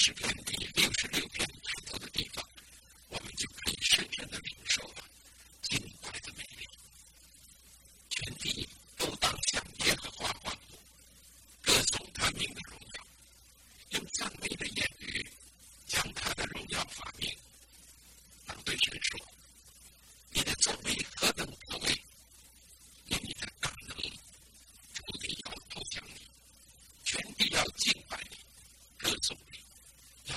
诗篇第66篇开头的地方，我们就可以深深的领受了敬拜的美丽。全地都当向耶和华欢呼，歌颂他名的荣耀，用赞美的言语将他的荣耀发明。当对神说：你的作为何等可畏，因你的大能，土地要投降你，全地要敬拜你，歌颂你，要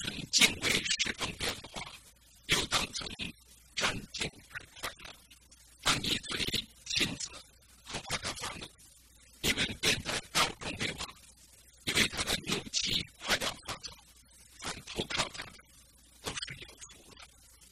成敬畏侍奉耶和华，又当成战兢而快乐。当以嘴亲子恐怕他发怒，你们便在道中灭亡，因为他的怒气快要发作。凡投靠他的都是有福的。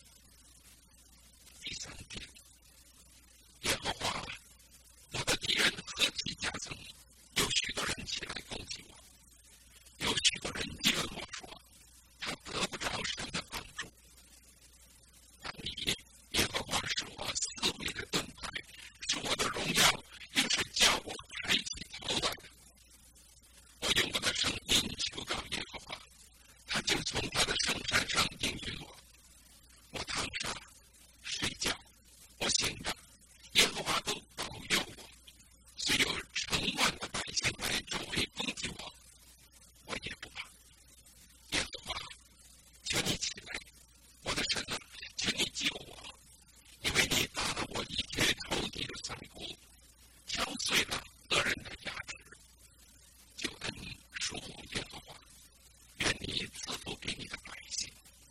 第三点，耶和华，我的敌人何其加增，有许多人起来攻击我，有许多人议论我说，他得不着神的帮助。但你，耶和华是我四围的盾牌，是我的荣耀，又是叫我抬起头来的。我用我的声音求告耶和华，他就从他的圣山上应允我。我躺下睡觉，我醒着，耶和华都保佑我。虽有成万的百姓来周围攻击我，我也不怕。耶和华，求你起来，我的神啊，求你救我，因为你打了我一切仇敌的三股，敲碎了恶人的牙齿。救恩属乎耶和华，愿你赐福给你的百姓。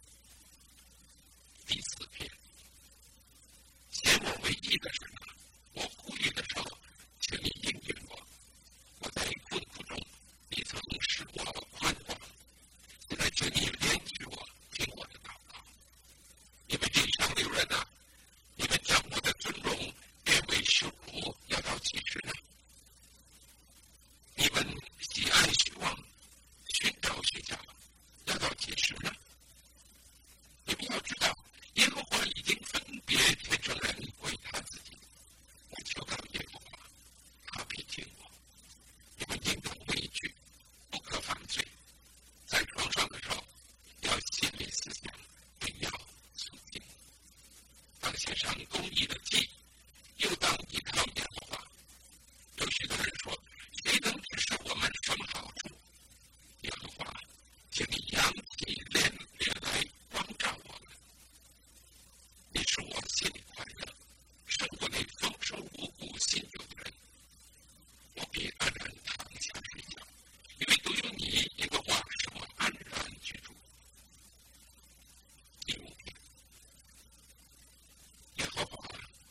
第四篇，显我为义的神啊，我呼吁的时候，求你应允我。我在困苦中，你曾使我宽广，现在求你怜恤我，听我的祷告。你们地上流人啊，你们将我的尊荣变为羞辱，要到几时呢？你们喜爱虚妄，寻找虚假，要到几时呢？你们要知道，耶和华已经分别天生人为他自己。我求告耶和华，他必听我。你们应当畏惧，不可犯罪。在床上的时候，要心里思想，不要肃静。当献上公义的祭，又当依靠耶和华。有许多人说，谁能指示我们什么好处？耶和华，请你扬起脸来光照我们。你使我心里快乐，胜过那丰收五谷新酒的人。我必安然躺下睡觉，因为独有你，耶和华使我安然居住。第五天，耶和华，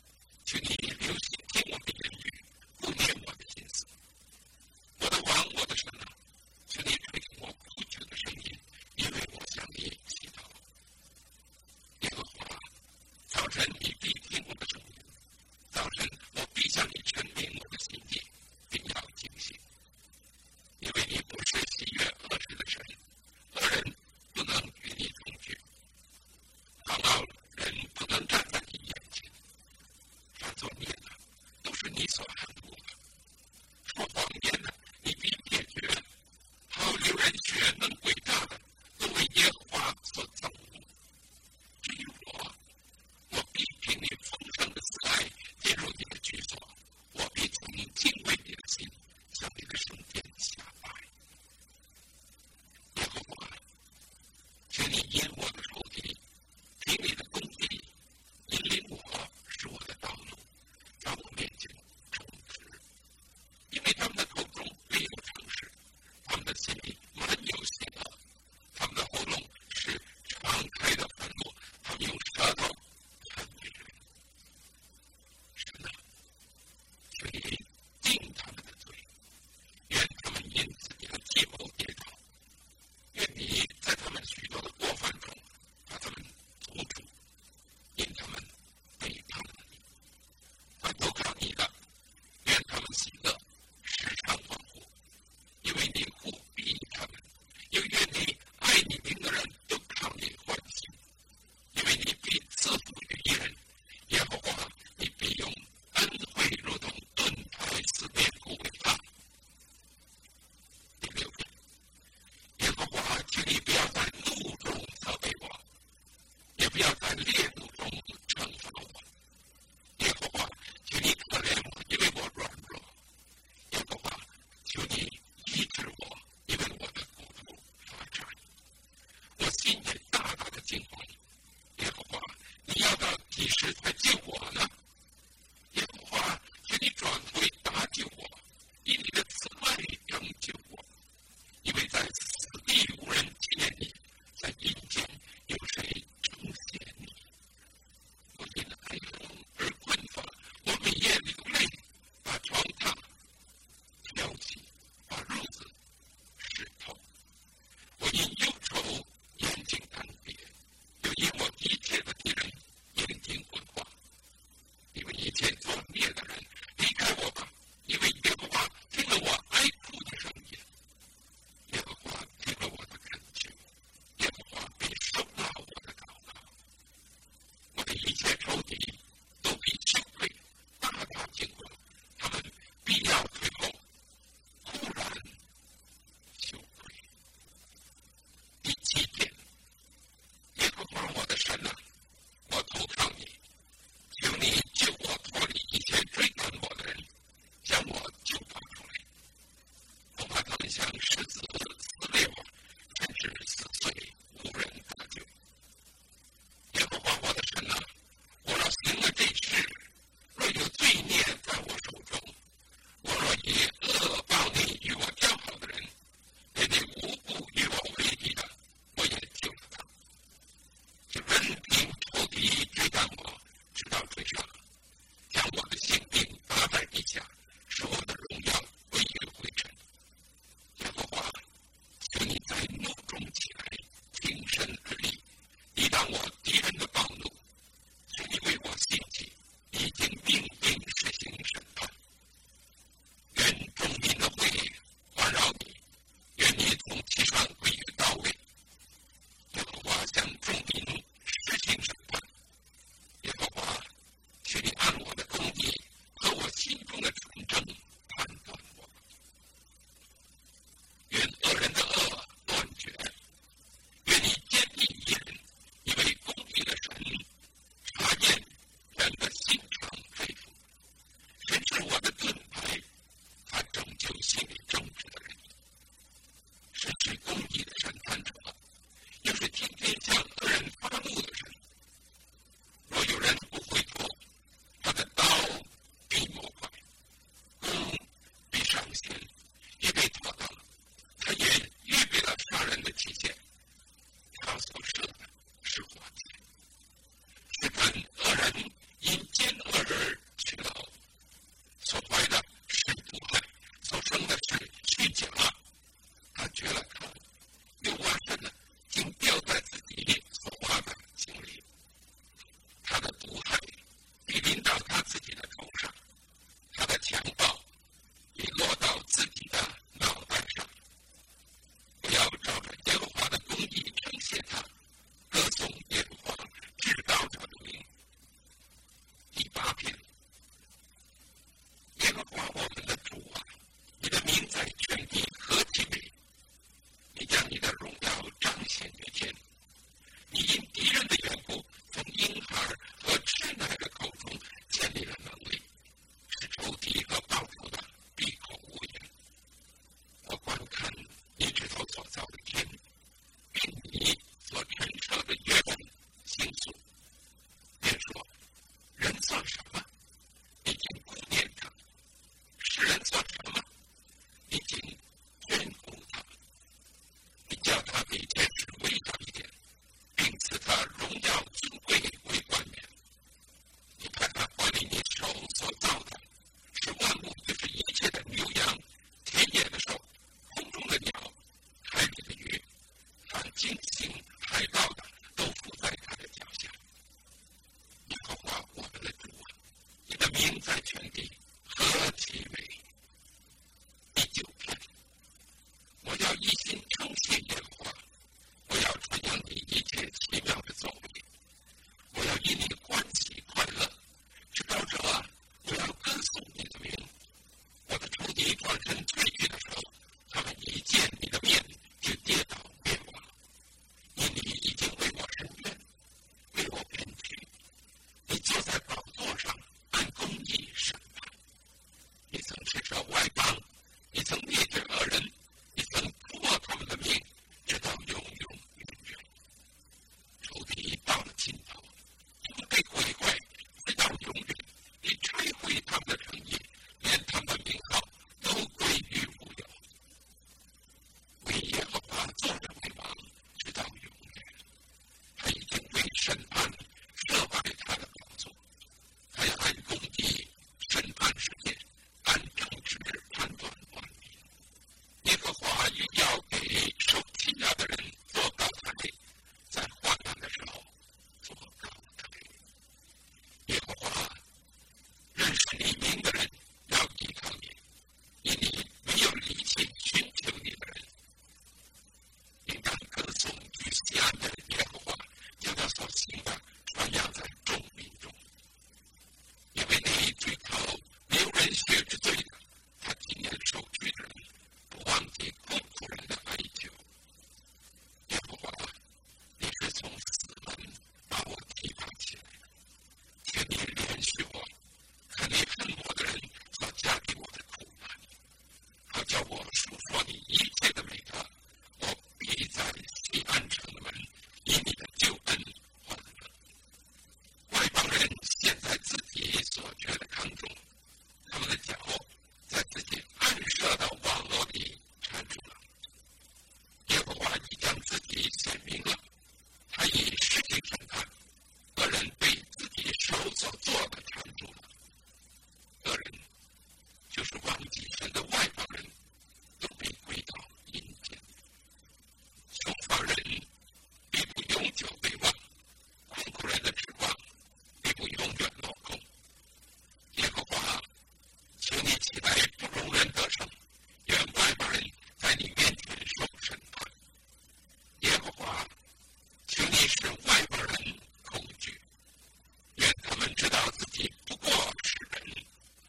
使外国人恐惧，愿他们知道自己不过是人。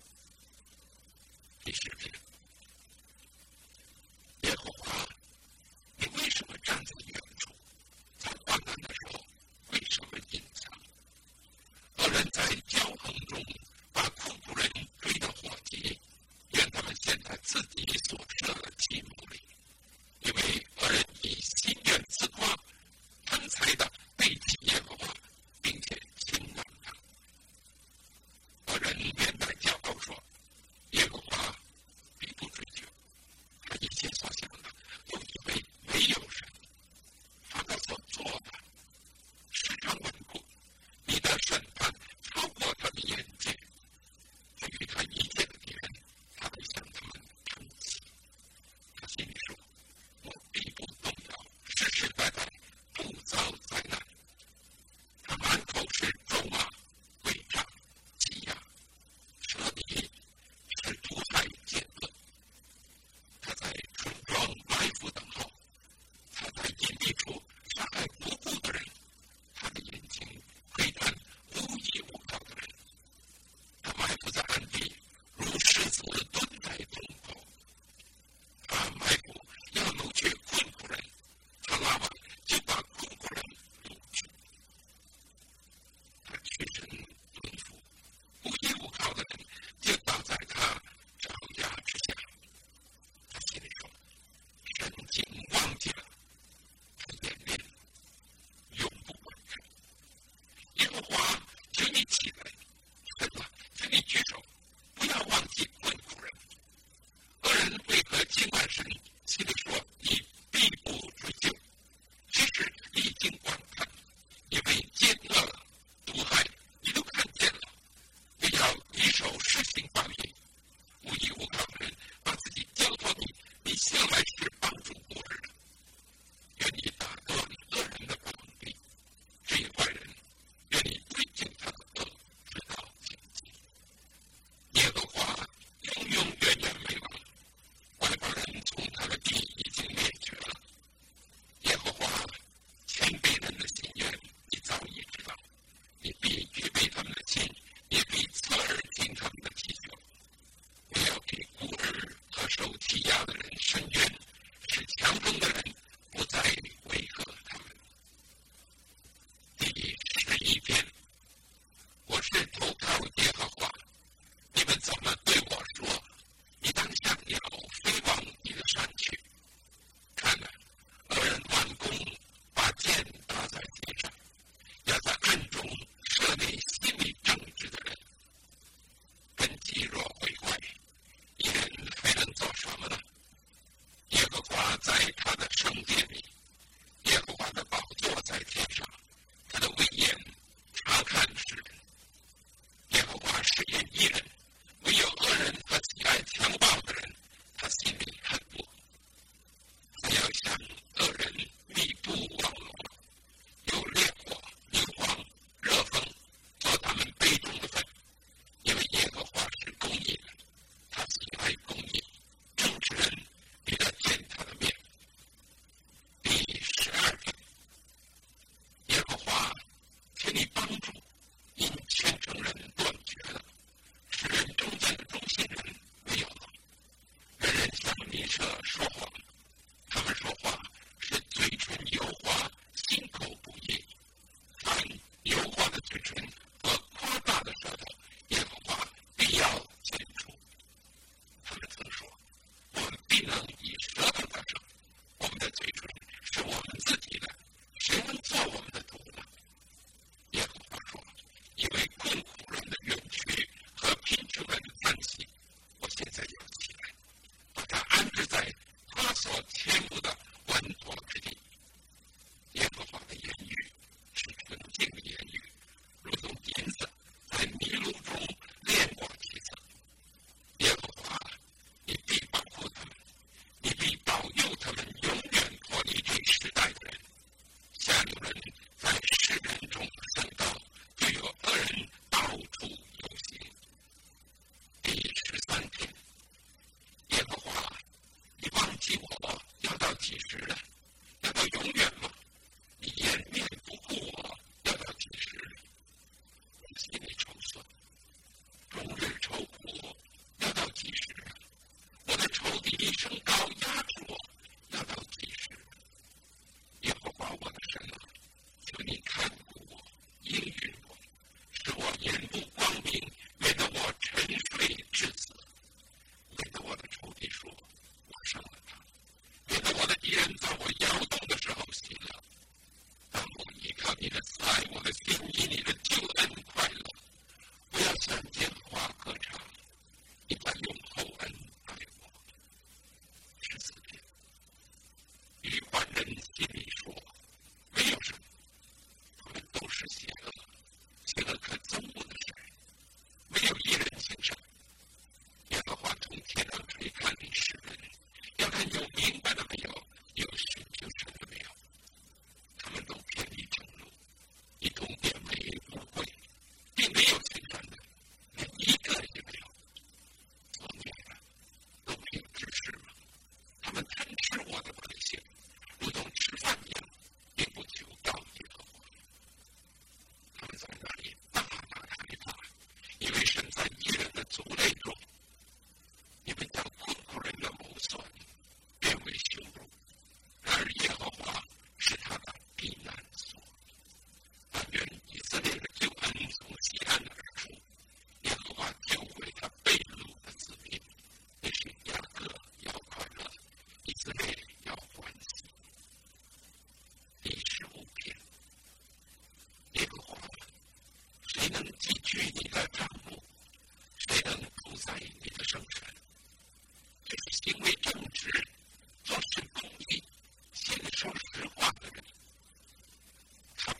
第10篇，耶和华，你为什么站在远处？在患难的时候，为什么隐藏？恶人在骄横中把苦苦人追到火急，愿他们陷在自己所设的计谋里，因为恶人以心愿自夸，贪财的背弃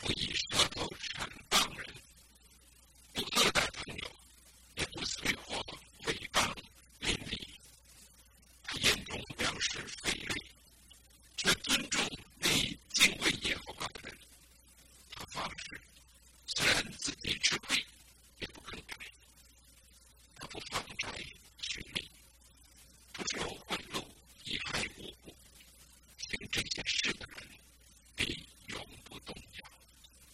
不以舌头谄谤人，不恶待朋友，也不随伙诽谤邻里。他眼中藐视匪类，却尊重那敬畏耶和华的人。他发誓，虽然自己吃亏，也不更改。他不放债取利，不收贿赂，以害无辜。行这些事的人必永不动摇。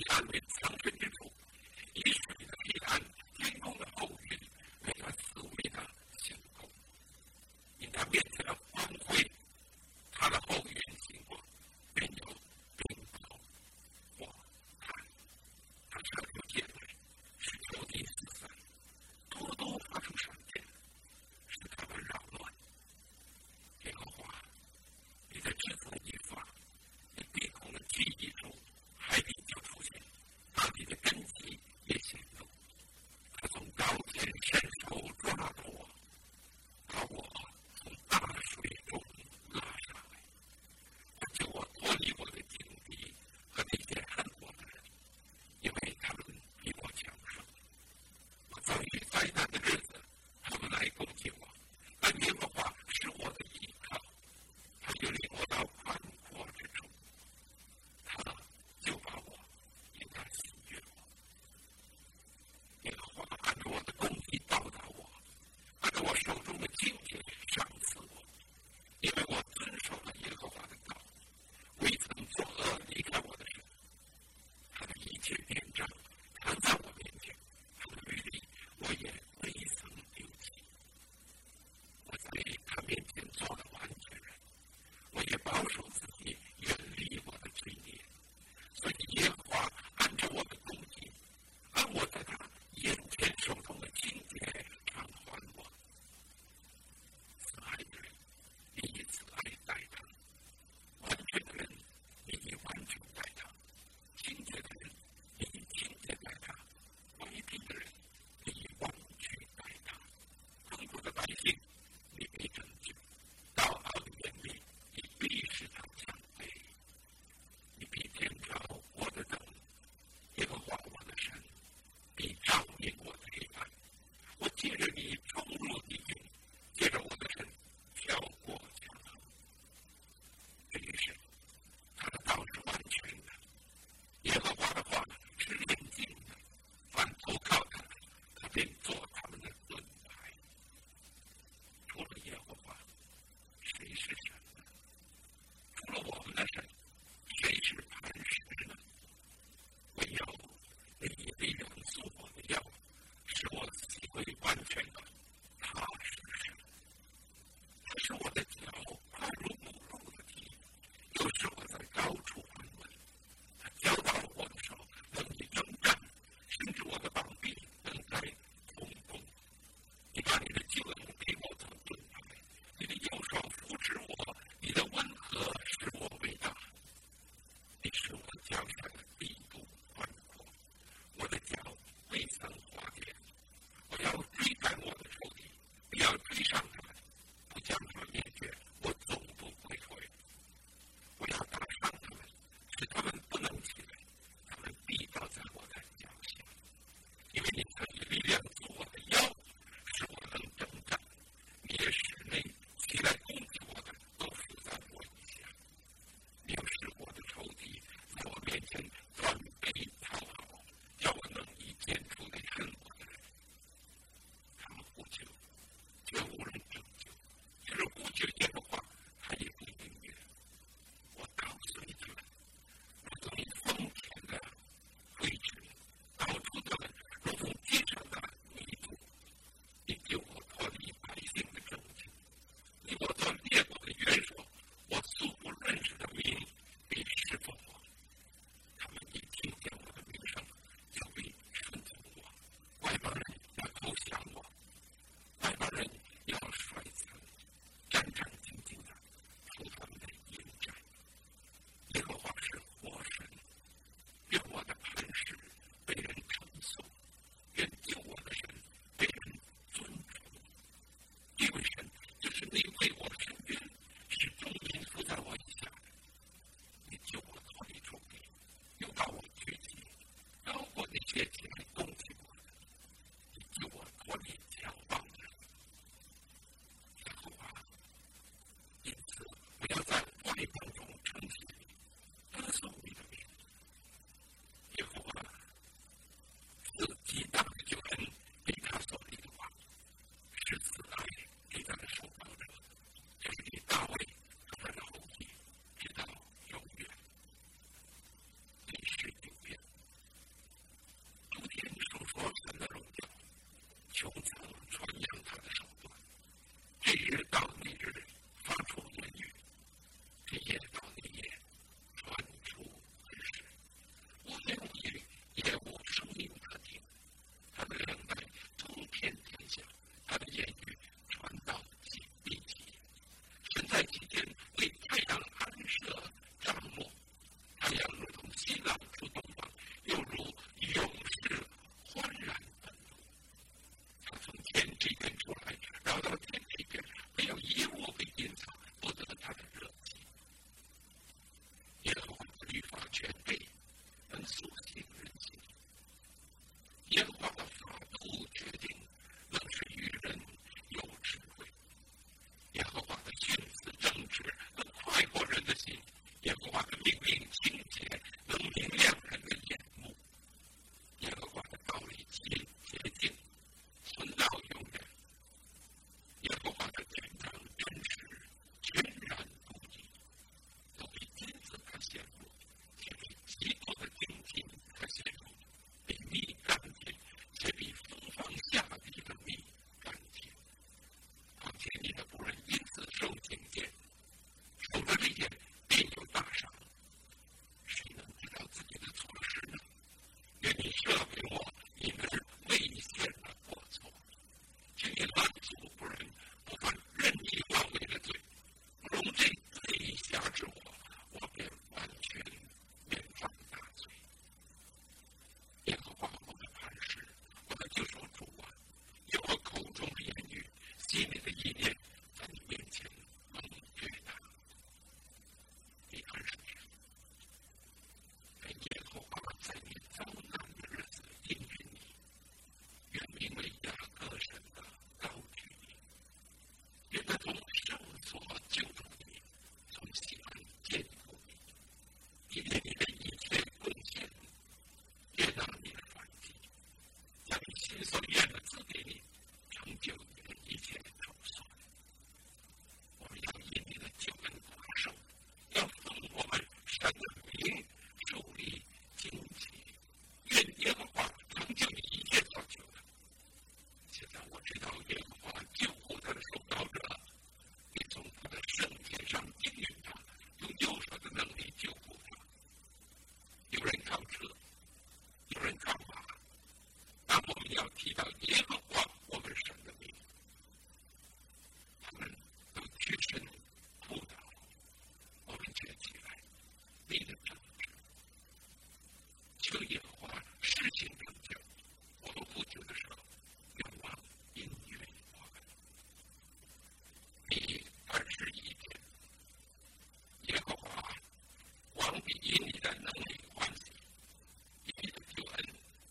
你人干嘛？当我们要提到耶和华我们神的名，他们都屈身扑倒。我们接起来，你的拯救，求耶和华施行拯救。我们呼救的时候，愿望应允我们。第21天，耶和华王必因你的能力欢喜，以你的救恩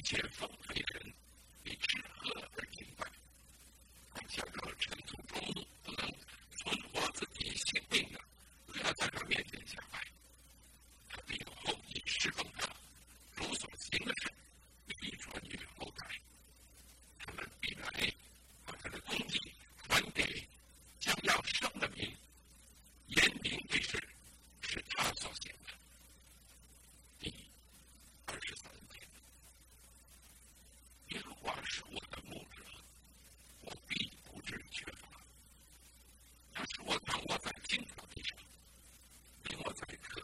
且奉陪人以吃喝而敬拜。他想要尘土中不能存活自己性命的，不要在他面前下拜。他必有后裔侍奉他，主所行的事必传于后代。他们必来把他的功绩传给将要生的民。言明这事是他所行的。第23节，耶和华是我的牧者，我必不致缺乏。他使我躺卧在青草地上，领我在可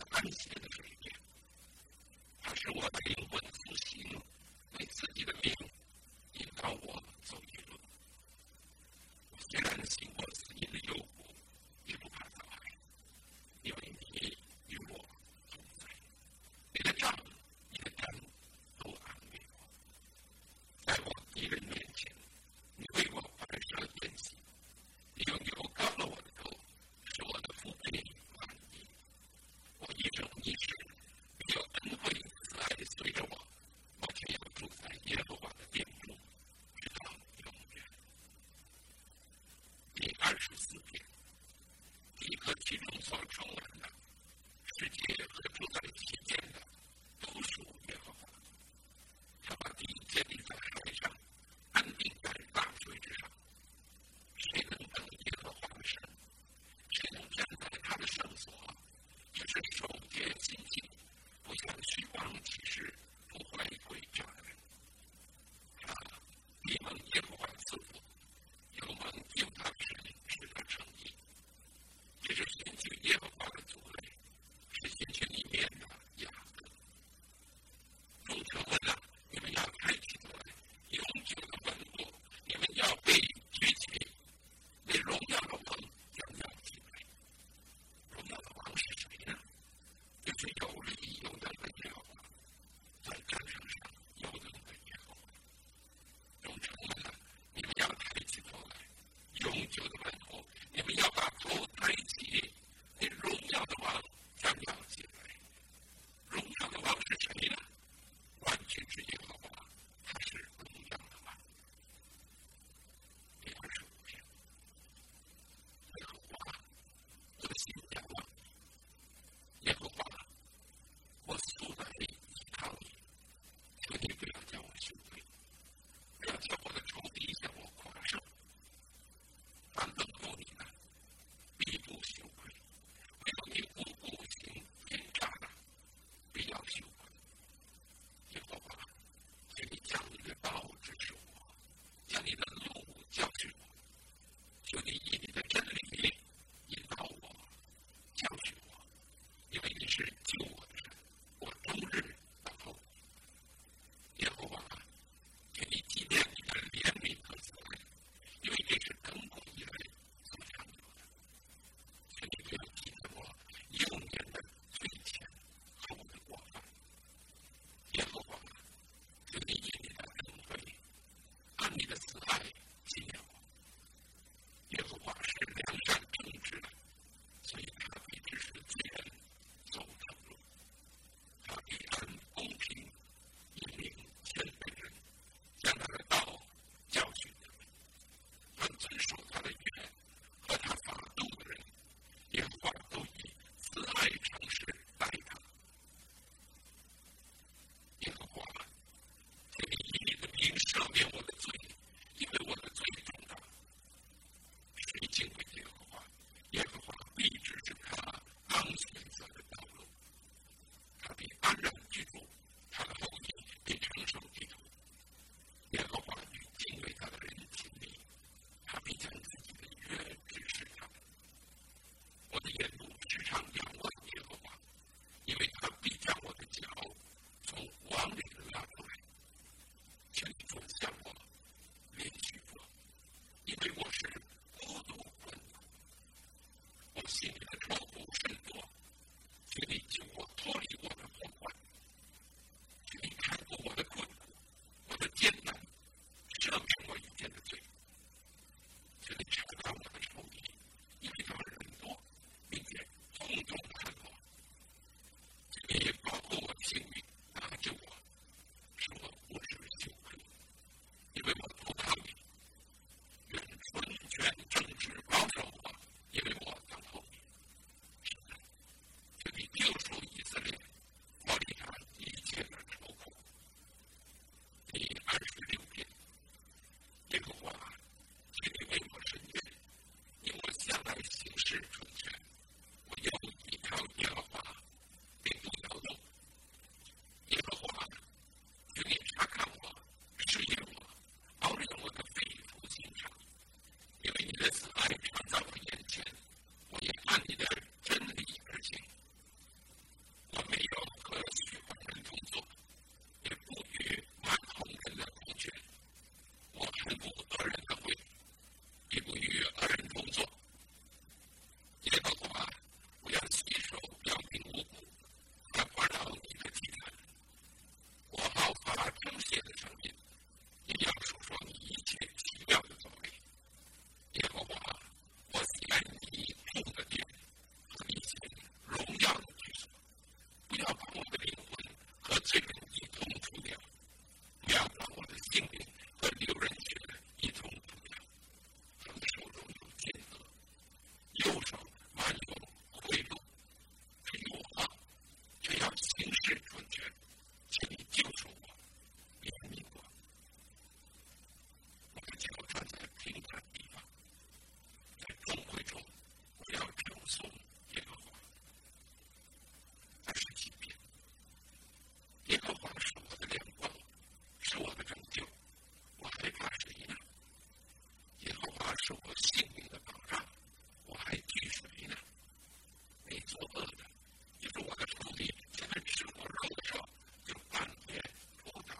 是我性命的保障，我还惧谁呢？你作恶的，就是我的仇敌，现在吃我肉的时候，就半夜扑倒。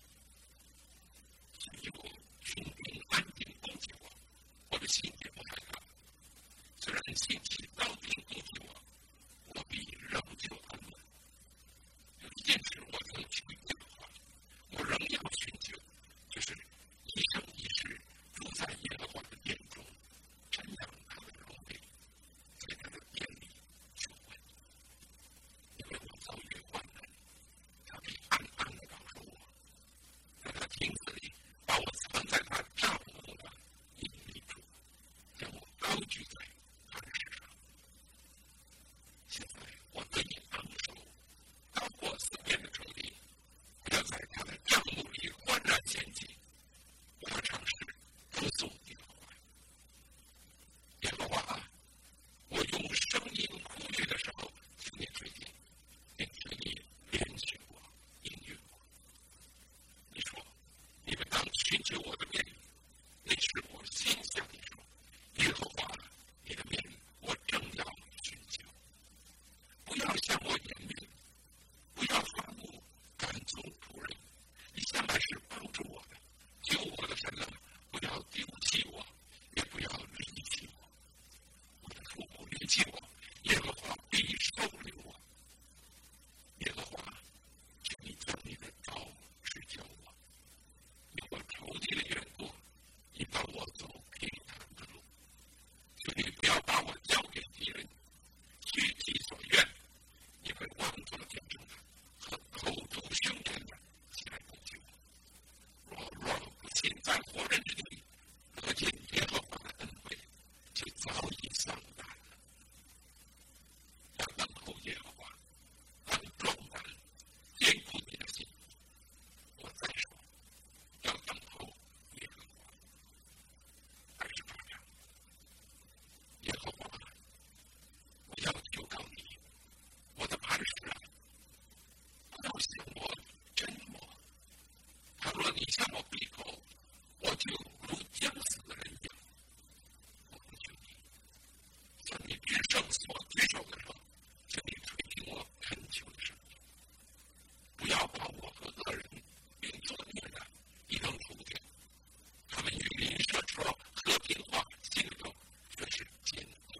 所以我群兵安定攻击我，我的心也不害怕。虽然兴起刀兵攻击我，我必仍旧安稳。有一件事我曾求耶和华，我仍要寻求，就是一生一世住在耶和华的殿中，瞻仰他的荣美，在他的殿里求问。因为我遭遇患难，他必暗暗地保守我，在他亭子里把我藏在他帐幕的隐秘处，将我高举在磐石上。现在我对你昂首，高过四边的仇敌，不要在他的帐幕里欢然献祭，我要尝试歌颂耶和华。耶和华啊，我用声音呼吁的时候，请你垂听，并请你怜恤我，应允我。你说，你们当寻求我的面，那时我心向你说，耶和华，你的面我正要寻求。不要向我掩面，不要发怒赶走仆人，你向来是帮助我的，救我的神啊，不要丢弃我，也不要离弃我。我的父母离弃我，耶和华必收留我。耶和华，求你将你的刀指教我，因我仇敌的缘故，你把我走平坦的路。求你不要把我交给敌人，虚己所愿，因为妄作见证的和口吐凶言的起来攻击我。若不信在活人之地，得见耶和华的恩惠，就早已丧胆了。要等候耶和华，当壮胆，坚固你的心。我再说，要等候耶和华。28章，耶和华，我要求告你，我的磐石啊，不要向我沉默。倘若你向我闭口，我就如将死的人一样。我恳求你，向你举手所举手的时候，请你垂听我恳求的声音。不要把我和恶人并作孽的一同除掉。他们与邻舍说和平话，心里头却是奸恶。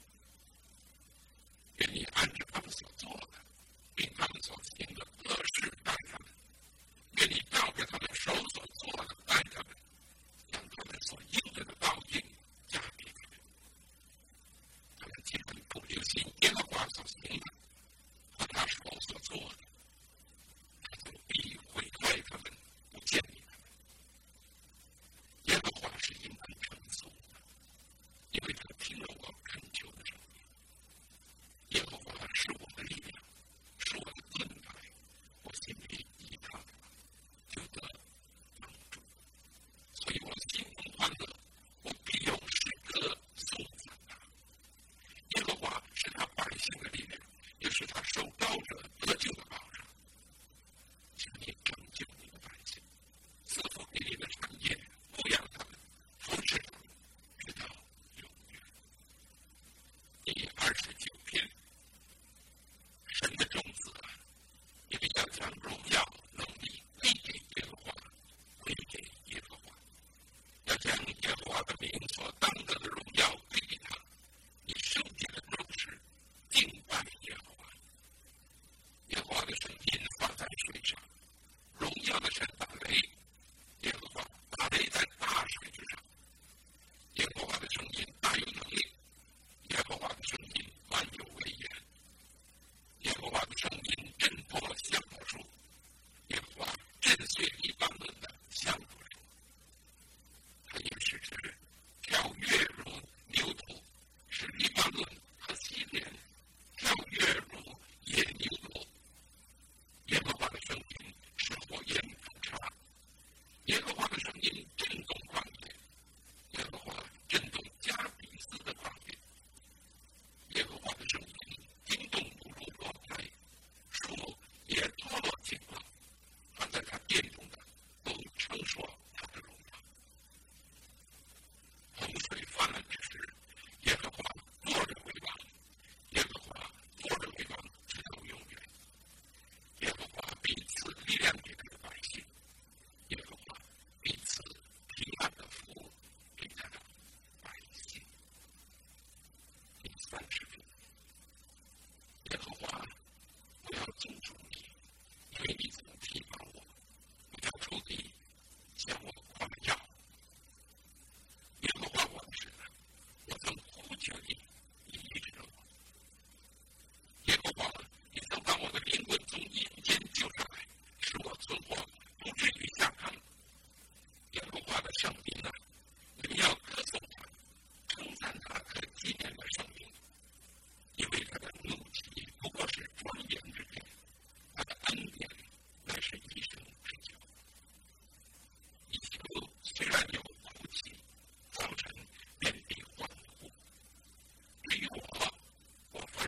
愿你按着他们所做的，并他们所行的恶事待他们。愿你照着他们手所做的待他们，让他们所应得的报应加给他们。他们既然不留心耶和华所行的和他手所做的，他就必毁坏他们，不建立他们。耶和华是应当称颂的，因为他听了我恳求的声音。耶和华是我的力量，是我的盾牌，我心里依靠他，就得帮助。所以我心中欢乐，我必用诗歌颂赞他。耶和华是他百姓的力量，也是他受膏者得救的保障。请你拯救你的百姓，赐福给你的产业，牧养他们，扶持他们，直到永远。第29篇，神的种子啊，你们要将荣耀能力归给耶和华，归给耶和华。要将耶和华的名所当得的荣耀归给他。你圣洁的肉食敬拜耶和华。耶和华的声音发在水上，荣耀的神打雷。耶和华打雷在大水之上。耶和华的声音大有能力。耶和华的声音满有威严。耶和华的声音震破香柏树。耶和华震碎黎巴嫩的香柏树。他也使之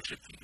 视频。